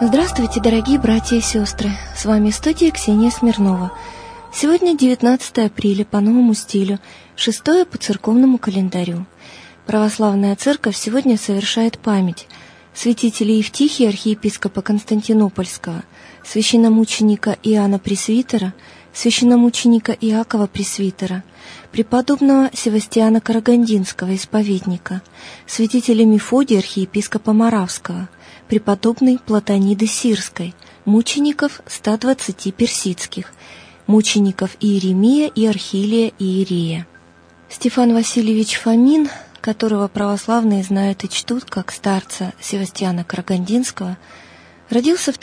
Здравствуйте, дорогие братья и сестры! С вами в студии Ксения Смирнова. Сегодня 19 апреля по новому стилю, 6 по церковному календарю. Православная церковь сегодня совершает память святителя Евтихия, архиепископа Константинопольского, священномученика Иоанна Пресвитера, священномученика Иакова Пресвитера, преподобного Севастиана Карагандинского, исповедника, святителя Мефодия, архиепископа Моравского, преподобной Платониды Сирской, мучеников 120 персидских, мучеников Иеремия и Архилия Иерея. Стефан Васильевич Фомин, которого православные знают и чтут как старца Севастиана Карагандинского, родился в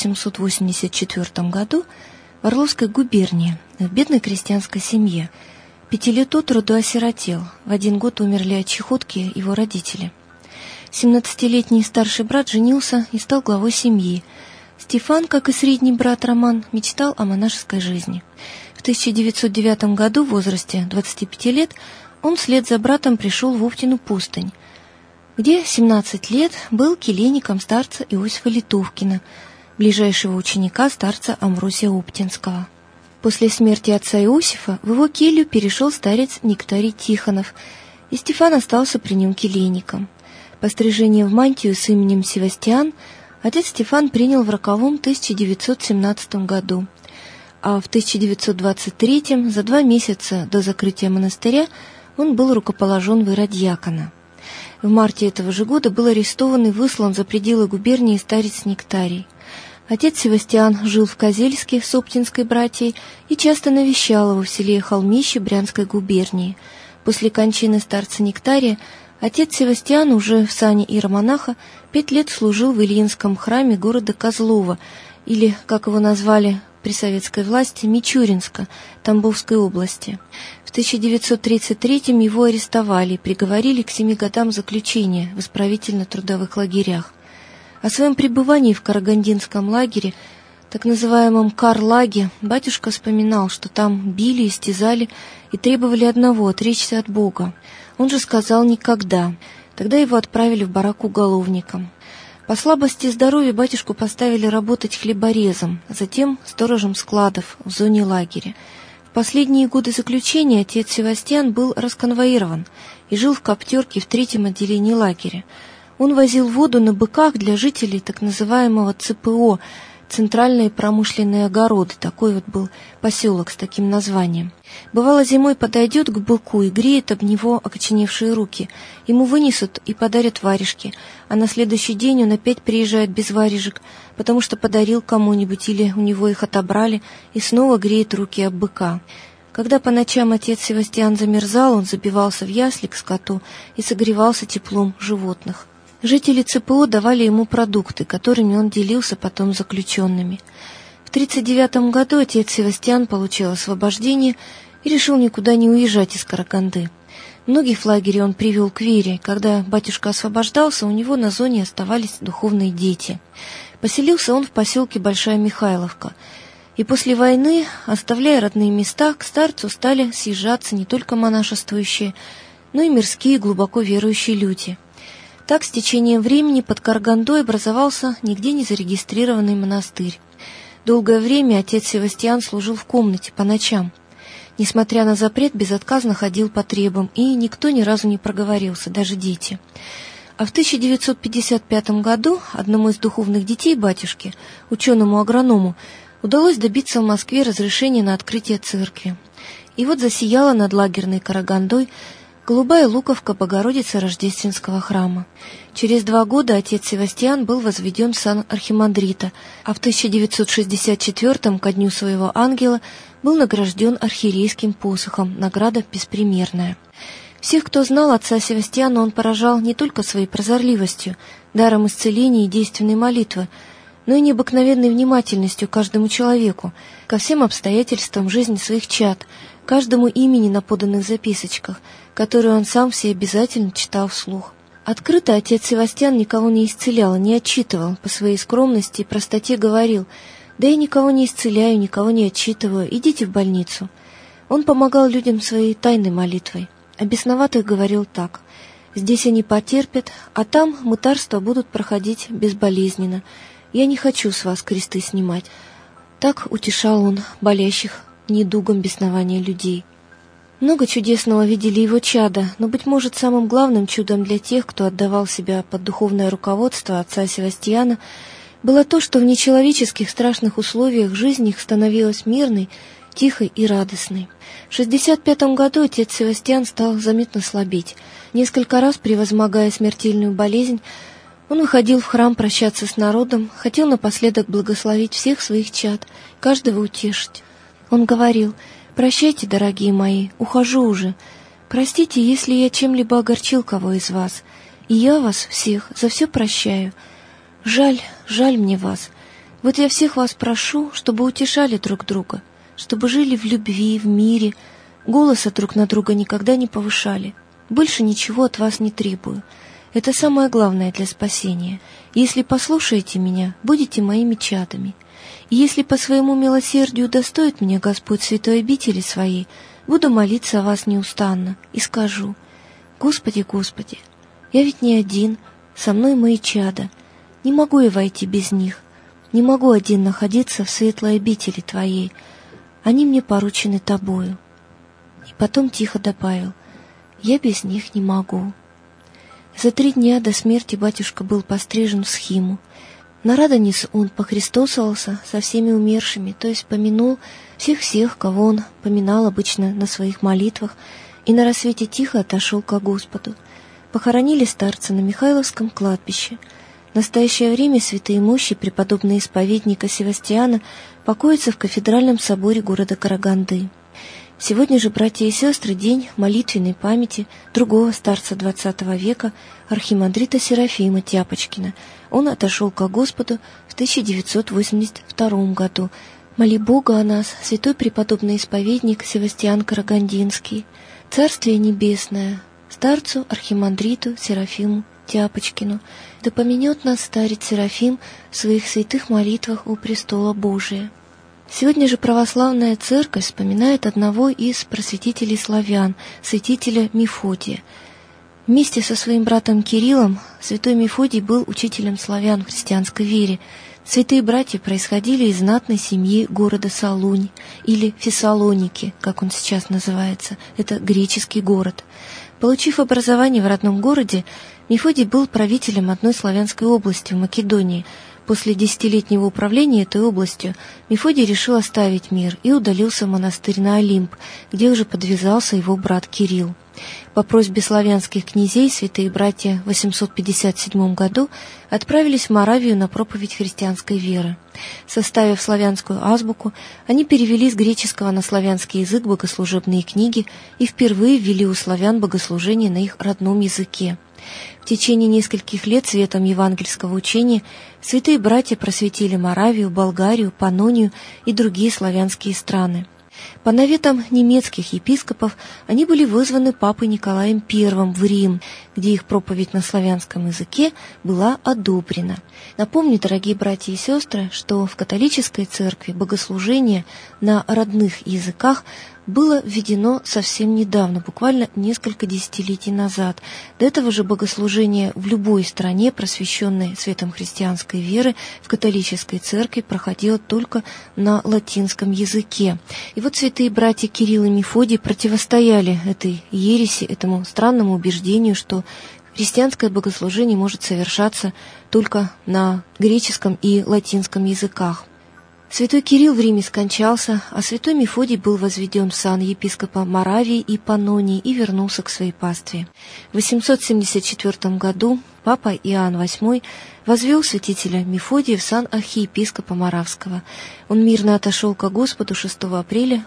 1884 году в Орловской губернии, в бедной крестьянской семье. 5 лет от роду осиротел, в 1 год умерли от чехотки его родители. 17-летний старший брат женился и стал главой семьи. Стефан, как и средний брат Роман, мечтал о монашеской жизни. В 1909 году, в возрасте 25 лет, он вслед за братом пришел в Оптину пустынь, где 17 лет был келейником старца Иосифа Литовкина, ближайшего ученика старца Амвросия Оптинского. После смерти отца Иосифа в его келью перешел старец Нектарий Тихонов, и Стефан остался при нем келейником. Пострижение в мантию с именем Севастиан отец Стефан принял в роковом 1917 году, а в 1923, за 2 месяца до закрытия монастыря, он был рукоположен в иродиакона. В марте этого же года был арестован и выслан за пределы губернии старец Нектарий. Отец Севастиан жил в Козельске с Оптинской братьей и часто навещал его в селе Холмище Брянской губернии. После кончины старца Нектария отец Севастиан уже в сане иеромонаха 5 лет служил в Ильинском храме города Козлова, или, как его назвали при советской власти, Мичуринска, Тамбовской области. В 1933 его арестовали и приговорили к 7 годам заключения в исправительно-трудовых лагерях. О своем пребывании в Карагандинском лагере, так называемом Карлаге, батюшка вспоминал, что там били, истязали и требовали одного — отречься от Бога. Он же сказал «никогда». Тогда его отправили в барак уголовником. По слабости здоровья батюшку поставили работать хлеборезом, а затем сторожем складов в зоне лагеря. В последние годы заключения отец Севастиан был расконвоирован и жил в коптерке в 3-м отделении лагеря. Он возил воду на быках для жителей так называемого ЦПО, Центральные промышленные огороды, такой вот был поселок с таким названием. Бывало, зимой подойдет к быку и греет об него окоченевшие руки. Ему вынесут и подарят варежки, а на следующий день он опять приезжает без варежек, потому что подарил кому-нибудь или у него их отобрали, и снова греет руки об быка. Когда по ночам отец Севастиан замерзал, он забивался в ясли к скоту и согревался теплом животных. Жители ЦПО давали ему продукты, которыми он делился потом с заключенными. В 1939 году отец Севастиан получил освобождение и решил никуда не уезжать из Караганды. Многих в лагере он привел к вере. Когда батюшка освобождался, у него на зоне оставались духовные дети. Поселился он в поселке Большая Михайловка. И после войны, оставляя родные места, к старцу стали съезжаться не только монашествующие, но и мирские глубоко верующие люди. Так, с течением времени под Карагандой образовался нигде не зарегистрированный монастырь. Долгое время отец Севастиан служил в комнате по ночам. Несмотря на запрет, безотказно ходил по требам, и никто ни разу не проговорился, даже дети. А в 1955 году одному из духовных детей батюшки, ученому-агроному, удалось добиться в Москве разрешения на открытие церкви. И вот засияла над лагерной Карагандой голубая луковка Богородицы Рождественского храма. Через 2 года отец Севастиан был возведен в сан архимандрита, а в 1964 ко дню своего ангела был награжден архиерейским посохом, награда беспримерная. Всех, кто знал отца Севастиана, он поражал не только своей прозорливостью, даром исцеления и действенной молитвы, но и необыкновенной внимательностью к каждому человеку, ко всем обстоятельствам жизни своих чад, каждому имени на поданных записочках, которые он сам все обязательно читал вслух. Открыто отец Севастиан никого не исцелял и не отчитывал, по своей скромности и простоте говорил: «Да я никого не исцеляю, никого не отчитываю, идите в больницу». Он помогал людям своей тайной молитвой. О бесноватых говорил так: «Здесь они потерпят, а там мытарства будут проходить безболезненно. Я не хочу с вас кресты снимать». Так утешал он болящих недугом беснования людей. Много чудесного видели его чада, но, быть может, самым главным чудом для тех, кто отдавал себя под духовное руководство отца Севастьяна, было то, что в нечеловеческих страшных условиях жизнь их становилась мирной, тихой и радостной. В 65 году отец Севастьян стал заметно слабеть. Несколько раз, превозмогая смертельную болезнь, он выходил в храм прощаться с народом, хотел напоследок благословить всех своих чад, каждого утешить. Он говорил: «Прощайте, дорогие мои, ухожу уже. Простите, если я чем-либо огорчил кого из вас, и я вас всех за все прощаю. Жаль мне вас. Вот я всех вас прошу, чтобы утешали друг друга, чтобы жили в любви, в мире, голоса друг на друга никогда не повышали. Больше ничего от вас не требую. Это самое главное для спасения. Если послушаете меня, будете моими чадами. И если по своему милосердию удостоит меня Господь святой обители своей, буду молиться о вас неустанно и скажу: Господи, Господи, я ведь не один, со мной мои чада. Не могу я войти без них, не могу один находиться в светлой обители Твоей. Они мне поручены Тобою». И потом тихо добавил: «Я без них не могу». За 3 дня до смерти батюшка был пострижен в схиму. На Радонец он похристосовался со всеми умершими, то есть помянул всех, кого он поминал обычно на своих молитвах, и на рассвете тихо отошел ко Господу. Похоронили старца на Михайловском кладбище. В настоящее время святые мощи преподобного исповедника Севастьяна покоятся в кафедральном соборе города Караганды. Сегодня же, братья и сестры, день молитвенной памяти другого старца XX века, архимандрита Серафима Тяпочкина. Он отошел ко Господу в 1982 году. Моли Бога о нас, святой преподобный исповедник Севастьян Карагандинский. Царствие небесное, старцу архимандриту Серафиму Тяпочкину. Да помянет нас старец Серафим в своих святых молитвах у престола Божия. Сегодня же православная церковь вспоминает одного из просветителей славян, святителя Мефодия. Вместе со своим братом Кириллом святой Мефодий был учителем славян в христианской вере. Святые братья происходили из знатной семьи города Солунь, или Фессалоники, как он сейчас называется, это греческий город. Получив образование в родном городе, Мефодий был правителем одной славянской области в Македонии. После 10-летнего управления этой областью Мефодий решил оставить мир и удалился в монастырь на Олимп, где уже подвязался его брат Кирилл. По просьбе славянских князей святые братья в 857 году отправились в Моравию на проповедь христианской веры. Составив славянскую азбуку, они перевели с греческого на славянский язык богослужебные книги и впервые ввели у славян богослужение на их родном языке. В течение нескольких лет светом евангельского учения святые братья просветили Моравию, Болгарию, Панонию и другие славянские страны. По наветам немецких епископов они были вызваны папой Николаем I в Рим, где их проповедь на славянском языке была одобрена. Напомню, дорогие братья и сестры, что в католической церкви богослужение на родных языках было введено совсем недавно, буквально несколько десятилетий назад. До этого же богослужение в любой стране, просвещенной светом христианской веры, в католической церкви проходило только на латинском языке. И вот святые братья Кирилл и Мефодий противостояли этой ереси, этому странному убеждению, что христианское богослужение может совершаться только на греческом и латинском языках. Святой Кирилл в Риме скончался, а святой Мефодий был возведен в сан епископа Моравии и Панонии и вернулся к своей пастве. В 874 году папа Иоанн VIII возвел святителя Мефодия в сан архиепископа Моравского. Он мирно отошел ко Господу 6 апреля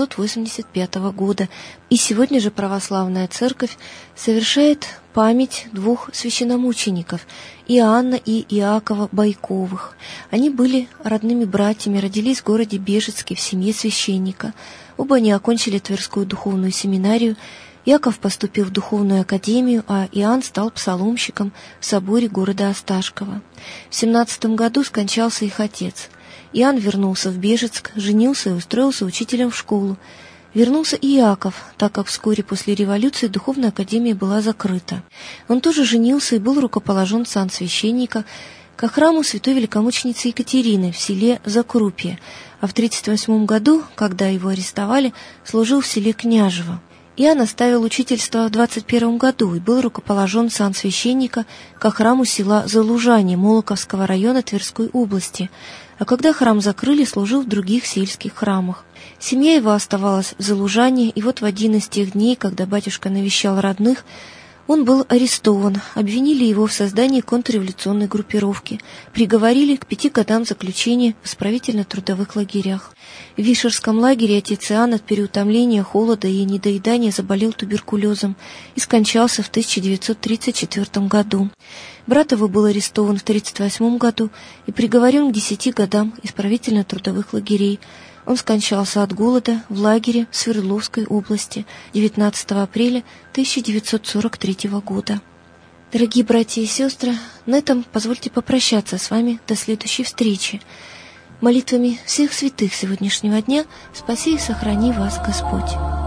885 года, и сегодня же православная церковь совершает память 2 священномучеников – Иоанна и Иакова Байковых. Они были родными братьями, родились в городе Бежецке в семье священника. Оба они окончили Тверскую духовную семинарию. Иаков поступил в духовную академию, а Иоанн стал псаломщиком в соборе города Осташкова. В 17 году скончался их отец. Иоанн вернулся в Бежецк, женился и устроился учителем в школу. Вернулся и Иаков, так как вскоре после революции духовная академия была закрыта. Он тоже женился и был рукоположен в сан священника. ко храму святой великомученицы Екатерины в селе Закрупье, а в 1938 году, когда его арестовали, служил в селе Княжево. Иоанн оставил учительство в 1921 году и был рукоположен в сан священника ко храму села Залужане Молоковского района Тверской области, а когда храм закрыли, служил в других сельских храмах. Семья его оставалась в Залужане, и вот в один из тех дней, когда батюшка навещал родных, он был арестован, обвинили его в создании контрреволюционной группировки, приговорили к 5 годам заключения в исправительно-трудовых лагерях. В Вишерском лагере отец Иоанн от переутомления, холода и недоедания заболел туберкулезом и скончался в 1934 году. Брат его был арестован в 1938 году и приговорен к 10 годам исправительно-трудовых лагерей. Он скончался от голода в лагере в Свердловской области 19 апреля 1943 года. Дорогие братья и сестры, на этом позвольте попрощаться с вами до следующей встречи. Молитвами всех святых сегодняшнего дня спаси и сохрани вас Господь.